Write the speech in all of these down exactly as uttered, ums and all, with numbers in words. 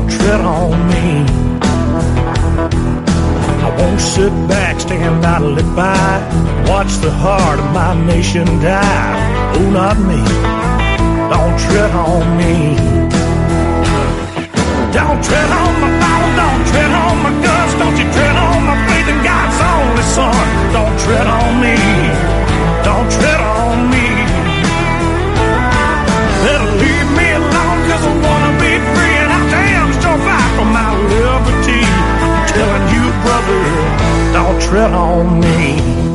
don't tread on me. I won't sit back, stand idly by, watch the heart of my nation die. Oh, not me, don't tread on me. Don't tread on my Bible, don't tread on my guns, don't you tread on my faith in God's only Son. Don't tread on me, don't tread on me. Better leave me alone, cause I wanna be free, and I damn sure fight for my liberty. I'm telling you, brother, don't tread on me.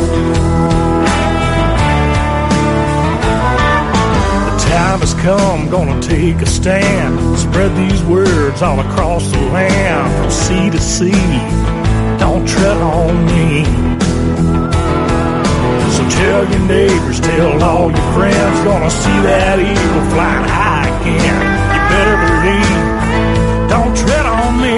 Time has come, gonna take a stand, spread these words all across the land, from sea to sea, don't tread on me. So tell your neighbors, tell all your friends, gonna see that eagle flying high again. You better believe, don't tread on me.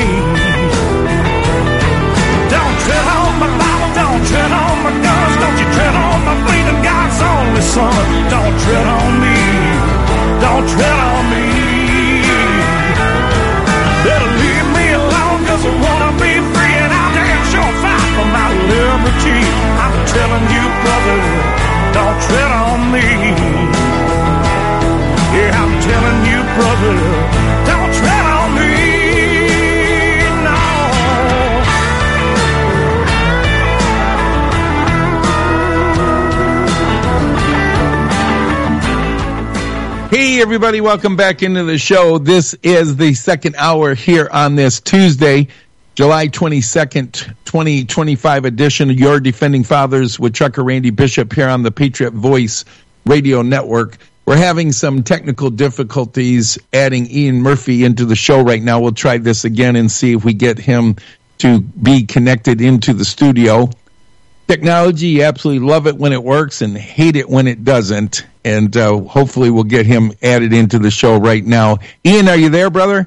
Don't tread on my Bible, don't tread on my guns, don't you tread on my faith in God's only Son. Don't tread on me, don't tread on me. Better leave me alone, cause I wanna be free, and I'll damn sure fight for my liberty. I'm telling you, brother, don't tread on me. Yeah, I'm telling you, brother, don't tread on me. No. Hey, everybody, welcome back into the show. This is the second hour here on this Tuesday, July twenty-second, twenty twenty-five edition of Your Defending Fathers with Trucker Randy Bishop here on the Patriot Voice Radio Network. We're having some technical difficulties adding Ian Murphy into the show right now. We'll try this again and see if we get him to be connected into the studio. Technology, you absolutely love it when it works and hate it when it doesn't. And uh, hopefully we'll get him added into the show right now. Ian, are you there, brother?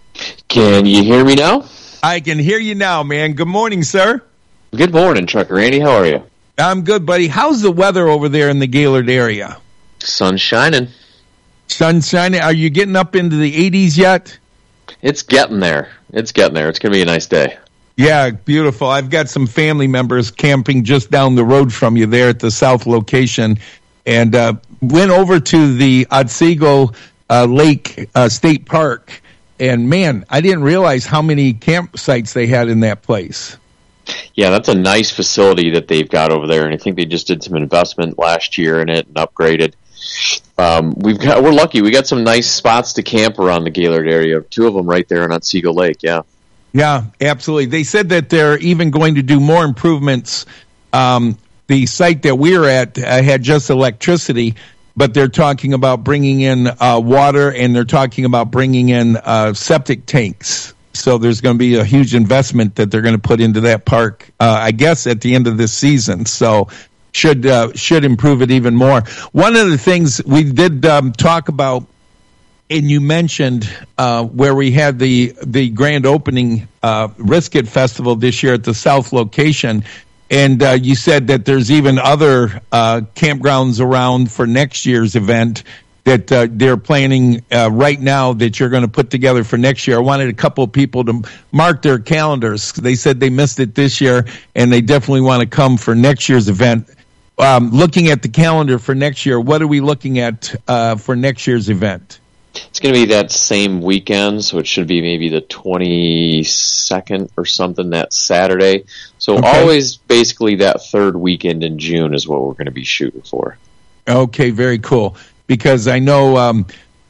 Can you hear me now? I can hear you now, man. Good morning, sir. Good morning, Trucker Randy. How are you? I'm good, buddy. How's the weather over there in the Gaylord area? Sun's shining. Sun shining. Are you getting up into the eighties yet? It's getting there. It's getting there. It's going to be a nice day. Yeah, beautiful. I've got some family members camping just down the road from you there at the south location, and uh, went over to the Otsego uh, Lake uh, State Park, and man, I didn't realize how many campsites they had in that place. Yeah, that's a nice facility that they've got over there, and I think they just did some investment last year in it and upgraded. Um, we've got we're lucky. We got some nice spots to camp around the Gaylord area. Two of them right there on Otsego Lake. Yeah. Yeah, absolutely. They said that they're even going to do more improvements. Um, the site that we're at uh, had just electricity, but they're talking about bringing in uh, water, and they're talking about bringing in uh, septic tanks. So there's going to be a huge investment that they're going to put into that park, uh, I guess, at the end of this season. So should uh, should improve it even more. One of the things we did um, talk about, and you mentioned uh, where we had the the grand opening uh, Risk It Festival this year at the South location, and uh, you said that there's even other uh, campgrounds around for next year's event that uh, they're planning uh, right now that you're going to put together for next year. I wanted a couple of people to mark their calendars. They said they missed it this year, and they definitely want to come for next year's event. Um, looking at the calendar for next year, what are we looking at uh, for next year's event? It's going to be that same weekend, so it should be maybe the twenty-second or something, that Saturday. So okay. Always basically that third weekend in June is what we're going to be shooting for. Okay, very cool. Because I know, um,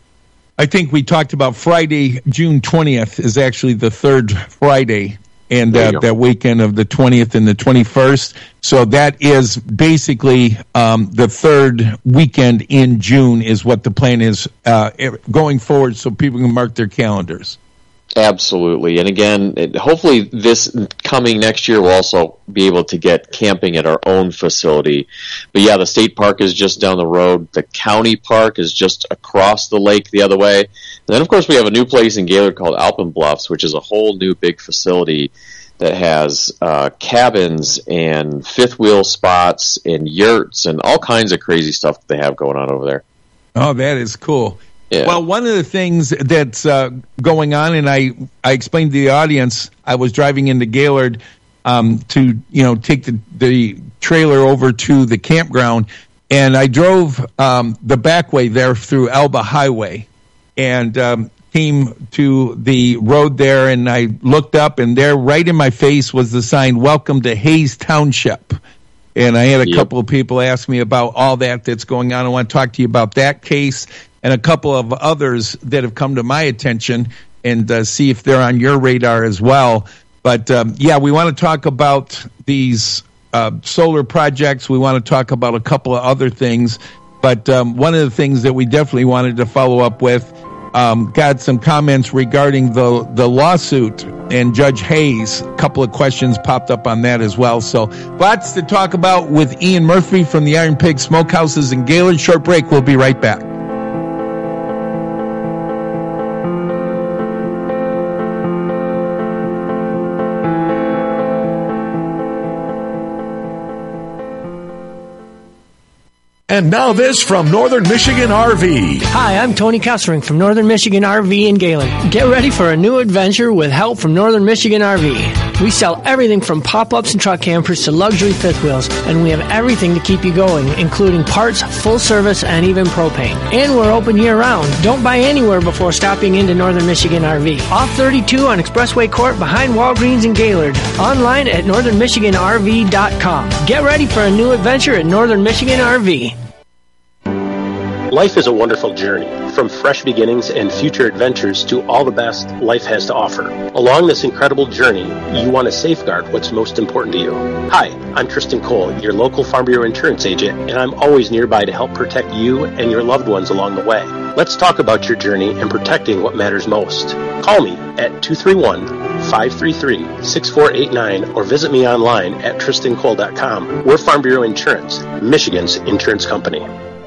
I think we talked about Friday, June twentieth is actually the third Friday, and uh, that weekend of the twentieth and the twenty-first. So that is basically um, the third weekend in June is what the plan is uh, going forward, so people can mark their calendars. Absolutely. And again, it, hopefully this coming next year we'll also be able to get camping at our own facility. But yeah, the state park is just down the road. The county park is just across the lake the other way. And then, of course, we have a new place in Gaylord called Alpenbluffs, which is a whole new big facility that has uh, cabins and fifth wheel spots and yurts and all kinds of crazy stuff that they have going on over there. Oh, that is cool. Yeah. Well, one of the things that's uh, going on, and I, I explained to the audience, I was driving into Gaylord um, to, you know, take the, the trailer over to the campground, and I drove um, the back way there through Alba Highway, and um, came to the road there, and I looked up, and there right in my face was the sign, "Welcome to Hayes Township." And I had a yep. couple of people ask me about all that that's going on. I want to talk to you about that case and a couple of others that have come to my attention, and uh, see if they're on your radar as well. But, um, yeah, we want to talk about these uh, solar projects. We want to talk about a couple of other things. But um, one of the things that we definitely wanted to follow up with, um, got some comments regarding the, the lawsuit and Judge Hayes. A couple of questions popped up on that as well. So lots to talk about with Ian Murphy from the Iron Pig Smokehouses in Gaylord. Short break. We'll be right back. And now this from Northern Michigan R V. Hi, I'm Tony Kessering from Northern Michigan R V in Gaylord. Get ready for a new adventure with help from Northern Michigan R V. We sell everything from pop-ups and truck campers to luxury fifth wheels, and we have everything to keep you going, including parts, full service, and even propane. And we're open year-round. Don't buy anywhere before stopping into Northern Michigan R V. Off thirty-two on Expressway Court behind Walgreens in Gaylord. Online at northern michigan r v dot com. Get ready for a new adventure at Northern Michigan R V. Life is a wonderful journey, from fresh beginnings and future adventures to all the best life has to offer. Along this incredible journey, you want to safeguard what's most important to you. Hi, I'm Tristan Cole, your local Farm Bureau insurance agent, and I'm always nearby to help protect you and your loved ones along the way. Let's talk about your journey and protecting what matters most. Call me at two three one, five three three, six four eight nine or visit me online at tristan cole dot com. We're Farm Bureau Insurance, Michigan's insurance company.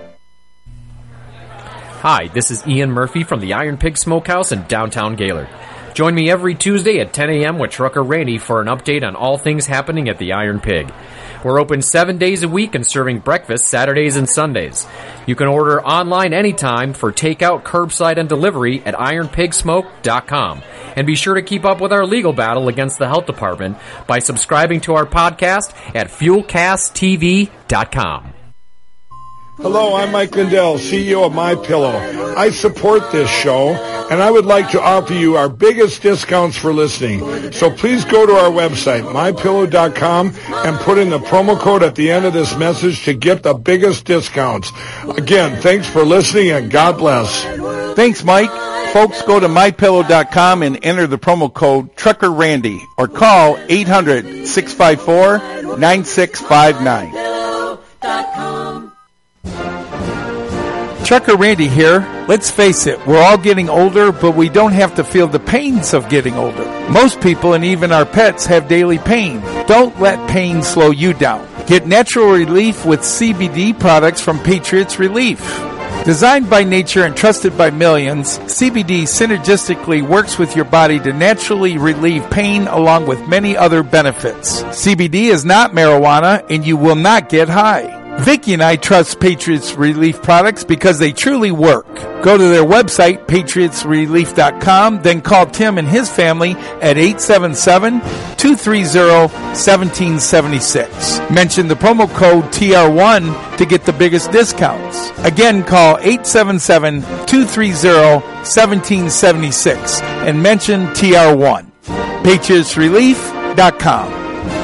Hi, this is Ian Murphy from the Iron Pig Smokehouse in downtown Gaylord. Join me every Tuesday at ten a.m. with Trucker Randy for an update on all things happening at the Iron Pig. We're open seven days a week and serving breakfast Saturdays and Sundays. You can order online anytime for takeout, curbside, and delivery at iron pig smoke dot com. And be sure to keep up with our legal battle against the health department by subscribing to our podcast at fuel cast t v dot com. Hello, I'm Mike Lindell, C E O of MyPillow. I support this show, and I would like to offer you our biggest discounts for listening. So please go to our website, my pillow dot com, and put in the promo code at the end of this message to get the biggest discounts. Again, thanks for listening, and God bless. Thanks, Mike. Folks, go to my pillow dot com and enter the promo code Trucker Randy or call eight hundred, six five four, nine six five nine. Trucker Randy here. Let's face it, we're all getting older, but we don't have to feel the pains of getting older. Most people and even our pets have daily pain. Don't let pain slow you down. Get natural relief with C B D products from Patriots Relief. Designed by nature and trusted by millions, C B D synergistically works with your body to naturally relieve pain along with many other benefits. C B D is not marijuana and you will not get high. Vicki and I trust Patriots Relief products because they truly work. Go to their website, patriots relief dot com, then call Tim and his family at eight seven seven, two three zero, one seven seven six. Mention the promo code T R one to get the biggest discounts. Again, call eight seven seven, two three zero, one seven seven six and mention T R one. patriots relief dot com.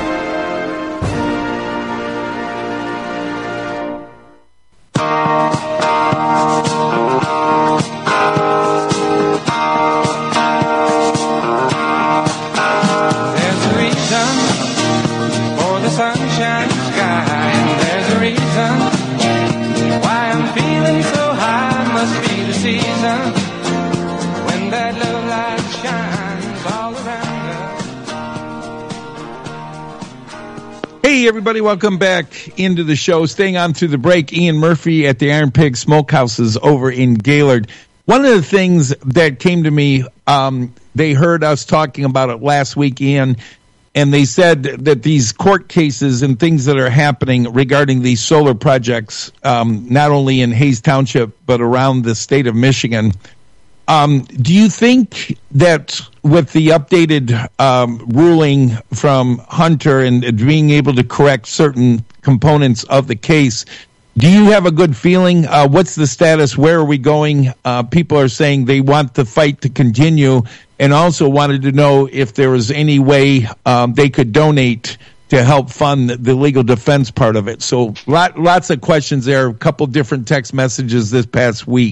Hey, everybody, welcome back into the show. Staying on through the break, Ian Murphy at the Iron Pig Smokehouses over in Gaylord. One of the things that came to me, um, they heard us talking about it last week, Ian, and they said that these court cases and things that are happening regarding these solar projects, um, not only in Hayes Township but around the state of Michigan. Um, do you think that with the updated um, ruling from Hunter and being able to correct certain components of the case, do you have a good feeling? Uh, what's the status? Where are we going? Uh, people are saying they want the fight to continue, and also wanted to know if there was any way um, they could donate to help fund the legal defense part of it. So lot, lots of questions there, a couple different text messages this past week.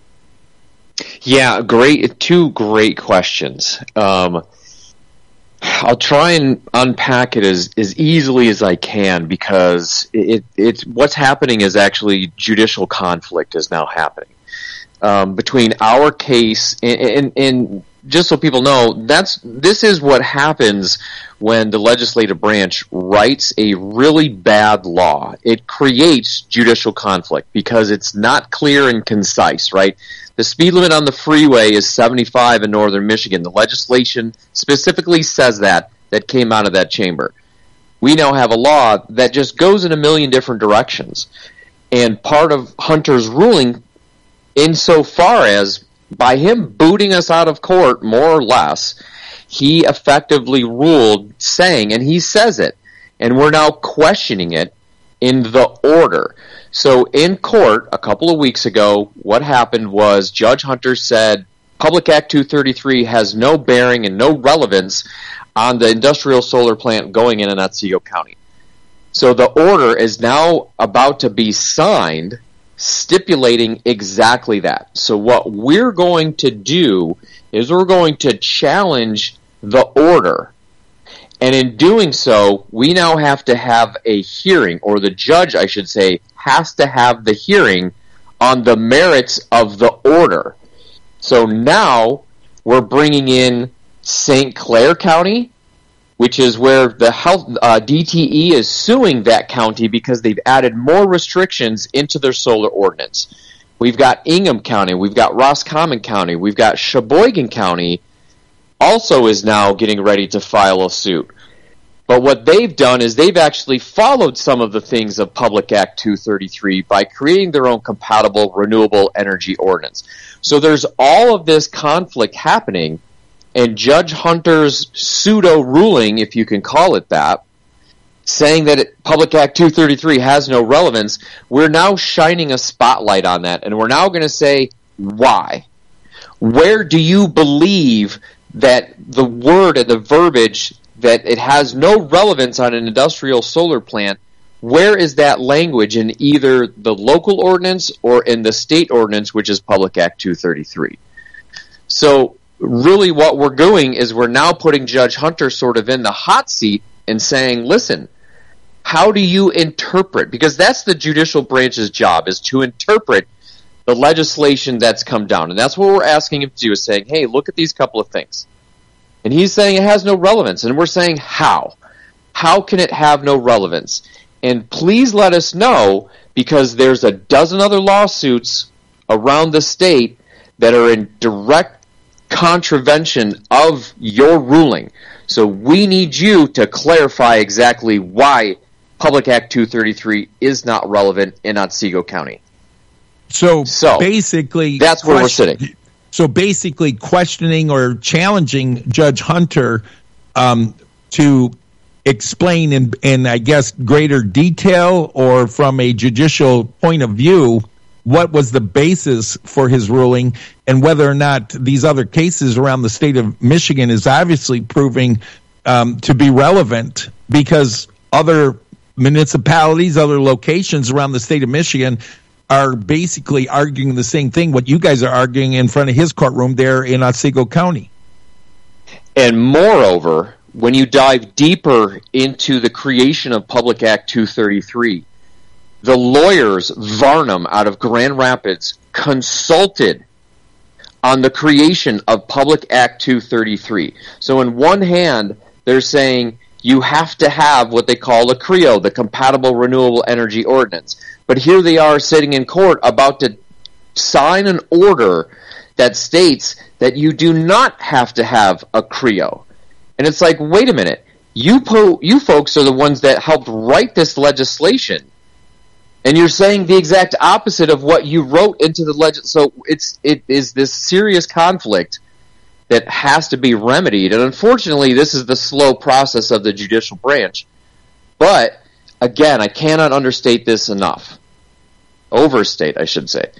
Yeah, great. Two great questions. Um, I'll try and unpack it as, as easily as I can, because it, it what's happening is actually judicial conflict is now happening um, between our case and, and, and just so people know, that's this is what happens when the legislative branch writes a really bad law. It creates judicial conflict because it's not clear and concise, right? The speed limit on the freeway is seventy-five in northern Michigan. The legislation specifically says that, that came out of that chamber. We now have a law that just goes in a million different directions. And part of Hunter's ruling, insofar as by him booting us out of court, more or less, he effectively ruled saying, and he says it, and we're now questioning it in the order. So in court a couple of weeks ago, what happened was Judge Hunter said Public Act two thirty-three has no bearing and no relevance on the industrial solar plant going in in Otsego County. So the order is now about to be signed stipulating exactly that. So what we're going to do is we're going to challenge the order. And in doing so, we now have to have a hearing, or the judge, I should say, has to have the hearing on the merits of the order. So now we're bringing in Saint Clair County, which is where the health uh, D T E is suing that county because they've added more restrictions into their solar ordinance. We've got Ingham County, we've got Roscommon County, we've got Sheboygan County also is now getting ready to file a suit. But what they've done is they've actually followed some of the things of Public Act two thirty-three by creating their own compatible renewable energy ordinance. So there's all of this conflict happening, and Judge Hunter's pseudo-ruling, if you can call it that, saying that it, Public Act two thirty-three has no relevance, we're now shining a spotlight on that, and we're now going to say, why? Where do you believe that the word and the verbiage that it has no relevance on an industrial solar plant, where is that language in either the local ordinance or in the state ordinance, which is Public Act two thirty-three? So really what we're doing is we're now putting Judge Hunter sort of in the hot seat and saying, listen, how do you interpret? Because that's the judicial branch's job, is to interpret the legislation that's come down. And that's what we're asking him to do, is saying, hey, look at these couple of things. And he's saying it has no relevance. And we're saying, how? How can it have no relevance? And please let us know, because there's a dozen other lawsuits around the state that are in direct contravention of your ruling. So we need you to clarify exactly why Public Act two thirty-three is not relevant in Otsego County. So, so basically, that's where question- we're sitting. So basically questioning or challenging Judge Hunter um, to explain in, in, I guess, greater detail or from a judicial point of view what was the basis for his ruling, and whether or not these other cases around the state of Michigan is obviously proving um, to be relevant, because other municipalities, other locations around the state of Michigan are basically arguing the same thing, what you guys are arguing in front of his courtroom there in Otsego County. And moreover, when you dive deeper into the creation of Public Act two thirty-three, the lawyers, Varnum out of Grand Rapids, consulted on the creation of Public Act two thirty-three. So in one hand, they're saying you have to have what they call a C R E O, the Compatible Renewable Energy Ordinance. But here they are sitting in court about to sign an order that states that you do not have to have a C R E O. And it's like, wait a minute. You po- you folks are the ones that helped write this legislation. And you're saying the exact opposite of what you wrote into the legend. So it's it is this serious conflict that has to be remedied. And unfortunately, this is the slow process of the judicial branch. But again, I cannot understate this enough. Overstate, I should say.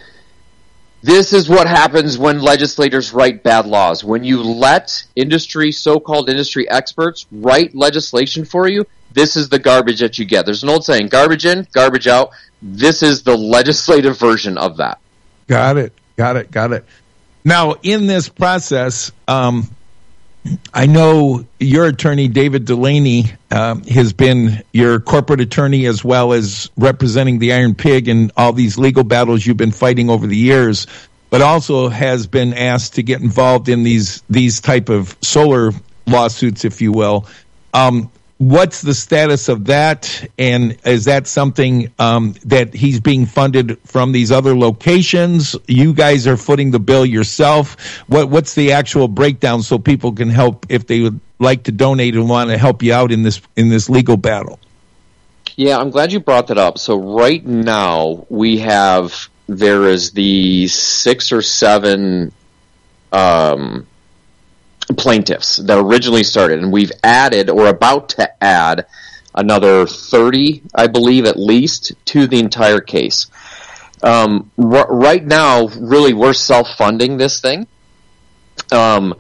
This is what happens when legislators write bad laws. When you let industry, so-called industry experts, write legislation for you, this is the garbage that you get. There's an old saying, garbage in, garbage out. This is the legislative version of that. Got it, got it, got it. Now, in this process, um, I know your attorney, David Delaney, um, has been your corporate attorney as well as representing the Iron Pig in all these legal battles you've been fighting over the years, but also has been asked to get involved in these these type of solar lawsuits, if you will. Um, what's the status of that, and is that something um, that he's being funded from these other locations? You guys are footing the bill yourself. What What's the actual breakdown so people can help if they would like to donate and want to help you out in this in this legal battle? Yeah, I'm glad you brought that up. So right now we have there is the six or seven um, plaintiffs that originally started, and we've added or about to add another thirty, I believe, at least, to the entire case. Um, r- right now, really, we're self-funding this thing. Um,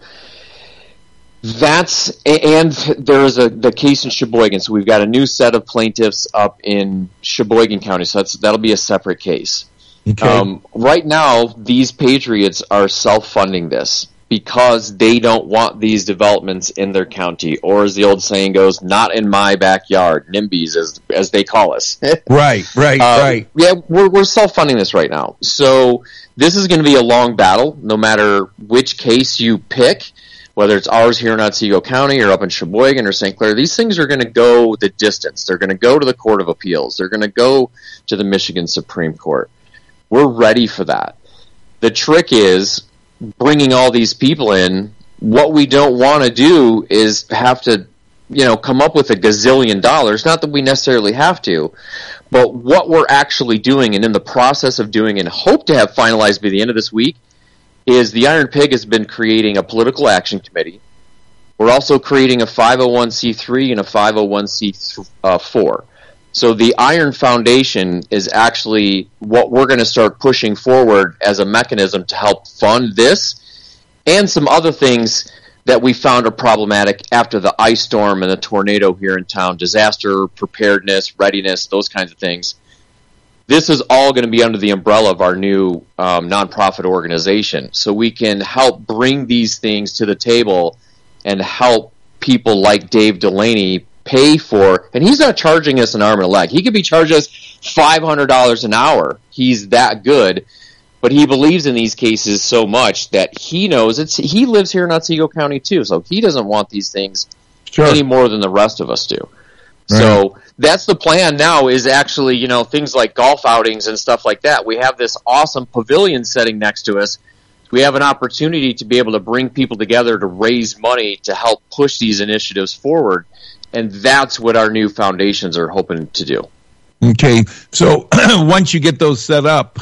that's and there's a the case in Sheboygan, so we've got a new set of plaintiffs up in Sheboygan County, so that's that'll be a separate case. Okay. Um, right now, these patriots are self-funding this because they don't want these developments in their county, or as the old saying goes, not in my backyard, NIMBYs as as they call us. Right, right, uh, right. Yeah, we're we're self-funding this right now. So this is going to be a long battle, no matter which case you pick, whether it's ours here in Otsego County or up in Sheboygan or Saint Clair. These things are going to go the distance. They're going to go to the Court of Appeals. They're going to go to the Michigan Supreme Court. We're ready for that. The trick is bringing all these people in. What we don't want to do is have to, you know, come up with a gazillion dollars. Not that we necessarily have to, but what we're actually doing and in the process of doing and hope to have finalized by the end of this week is the Iron Pig has been creating a political action committee. We're also creating a five oh one c three and a five oh one c four. So the Iron Foundation is actually what we're going to start pushing forward as a mechanism to help fund this and some other things that we found are problematic after the ice storm and the tornado here in town, disaster preparedness, readiness, those kinds of things. This is all going to be under the umbrella of our new um, nonprofit organization. So we can help bring these things to the table and help people like Dave Delaney pay for, and he's not charging us an arm and a leg. He could be charging us five hundred dollars an hour. He's that good, but he believes in these cases so much that he knows it's. He lives here in Otsego County too, so he doesn't want these things sure. any more than the rest of us do. Right. So that's the plan now. Is actually, you know, things like golf outings and stuff like that. We have this awesome pavilion setting next to us. We have an opportunity to be able to bring people together to raise money to help push these initiatives forward. And that's what our new foundations are hoping to do. Okay, so once you get those set up,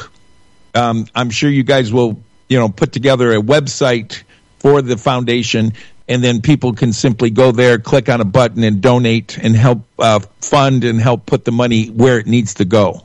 um, I'm sure you guys will, you know, put together a website for the foundation, and then people can simply go there, click on a button, and donate and help uh, fund and help put the money where it needs to go.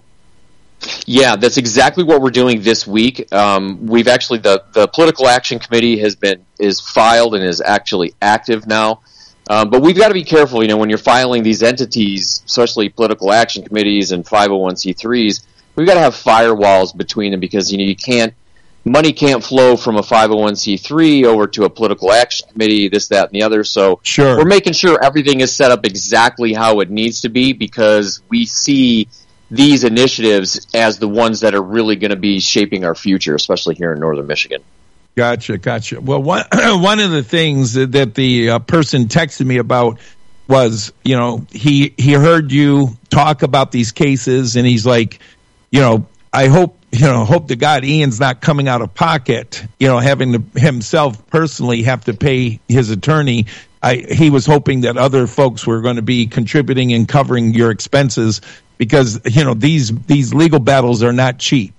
Yeah, that's exactly what we're doing this week. Um, we've actually the the political action committee has been is filed and is actually active now. Um, but we've got to be careful, you know, when you're filing these entities, especially political action committees and five oh one c threes, we've got to have firewalls between them because, you know, you can't, money can't flow from a five oh one c three over to a political action committee, this, that, and the other. So sure. We're making sure everything is set up exactly how it needs to be because we see these initiatives as the ones that are really going to be shaping our future, especially here in northern Michigan. Gotcha, gotcha. Well, one one of the things that the uh, person texted me about was, you know, he he heard you talk about these cases, and he's like, you know, I hope, you know, hope to God Ian's not coming out of pocket, you know, having to himself personally have to pay his attorney. I, he was hoping that other folks were going to be contributing and covering your expenses because, you know, these these legal battles are not cheap.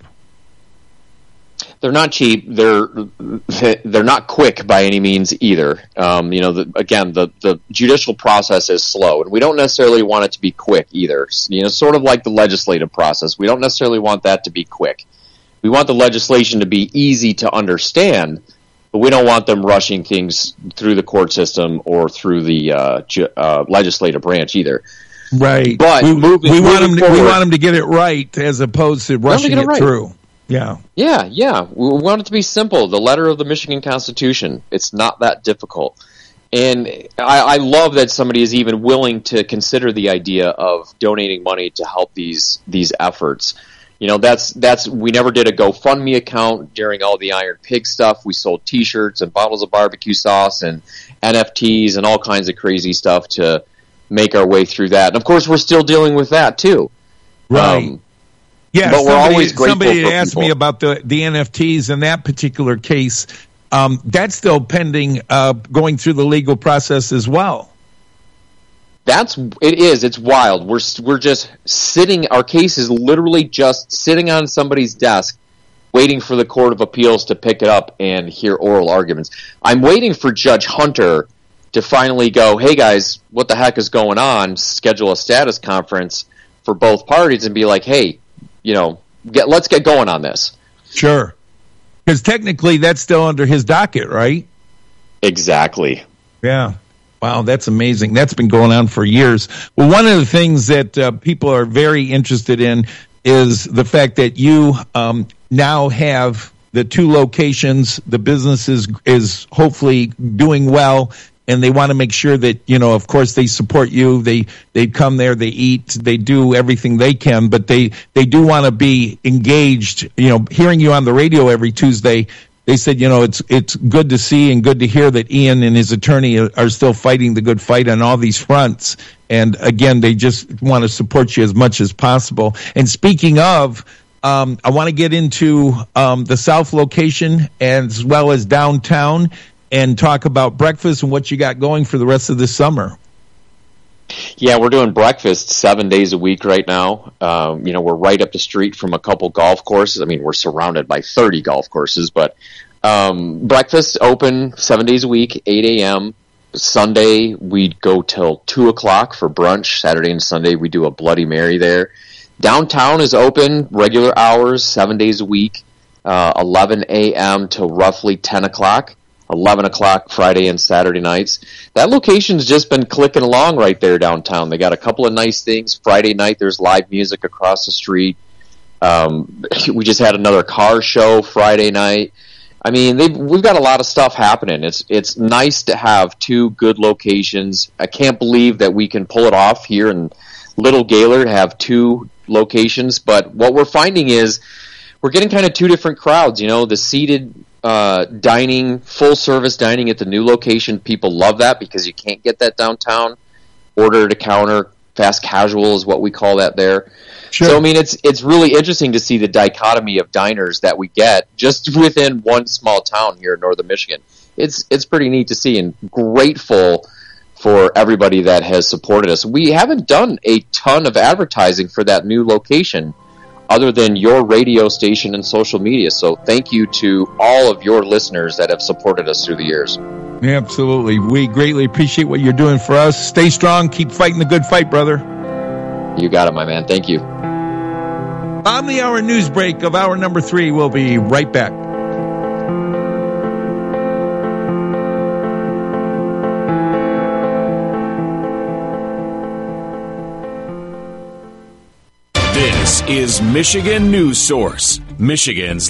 They're not cheap. They're they're not quick by any means either. Um, you know, the, again, the, the judicial process is slow, and we don't necessarily want it to be quick either. You know, sort of like the legislative process. We don't necessarily want that to be quick. We want the legislation to be easy to understand, but we don't want them rushing things through the court system or through the uh, ju- uh, legislative branch either. Right. But we, moving, we want them to, forward, we want them to get it right as opposed to rushing it, it right. through. Yeah. Yeah, yeah. We want it to be simple. The letter of the Michigan Constitution. It's not that difficult. And I, I love that somebody is even willing to consider the idea of donating money to help these these efforts. You know, that's that's we never did a GoFundMe account during all the Iron Pig stuff. We sold T-shirts and bottles of barbecue sauce and N F Ts and all kinds of crazy stuff to make our way through that. And of course, we're still dealing with that too. Right. Um, Yeah, but somebody, we're always grateful somebody for asked people. me about the, the N F Ts in that particular case. Um, that's still pending, uh, going through the legal process as well. That's it is. It's wild. We're we're just sitting. Our case is literally just sitting on somebody's desk, waiting for the Court of Appeals to pick it up and hear oral arguments. I'm waiting for Judge Hunter to finally go, "Hey guys, what the heck is going on?" Schedule a status conference for both parties and be like, "Hey, you know, get let's get going on this." Sure. Because technically that's still under his docket, right? Exactly. Yeah. Wow, that's amazing. That's been going on for years. Well, one of the things that uh, people are very interested in is the fact that you um, now have the two locations. The business is, is hopefully doing well, and they want to make sure that, you know, of course, they support you. They they come there, they eat, they do everything they can, but they, they do want to be engaged. You know, hearing you on the radio every Tuesday, they said, you know, it's it's good to see and good to hear that Ian and his attorney are still fighting the good fight on all these fronts. And again, they just want to support you as much as possible. And speaking of, um, I want to get into um, the South location as well as downtown, and talk about breakfast and what you got going for the rest of the summer. Yeah, we're doing breakfast seven days a week right now. Um, you know, we're right up the street from a couple golf courses. I mean, we're surrounded by thirty golf courses, but um, breakfast open seven days a week, eight a.m. Sunday, we go till two o'clock for brunch. Saturday and Sunday, we do a Bloody Mary there. Downtown is open, regular hours, seven days a week, uh, eleven a.m. till roughly ten o'clock. eleven o'clock Friday and Saturday nights. That location's just been clicking along right there downtown. They got a couple of nice things. Friday night, there's live music across the street. Um, we just had another car show Friday night. I mean, they've, we've got a lot of stuff happening. It's it's nice to have two good locations. I can't believe that we can pull it off here in Little Gaylord, have two locations. But what we're finding is we're getting kind of two different crowds. You know, the seated Uh, dining, full service dining at the new location. People love that because you can't get that downtown. Order to counter, fast casual is what we call that there. Sure. So I mean, it's it's really interesting to see the dichotomy of diners that we get just within one small town here in northern Michigan. It's it's pretty neat to see, and grateful for everybody that has supported us. We haven't done a ton of advertising for that new location, other than your radio station and social media. So thank you to all of your listeners that have supported us through the years. Absolutely. We greatly appreciate what you're doing for us. Stay strong. Keep fighting the good fight, brother. You got it, my man. Thank you. On the hour news break of hour number three, we'll be right back. This is Michigan News Source, Michigan's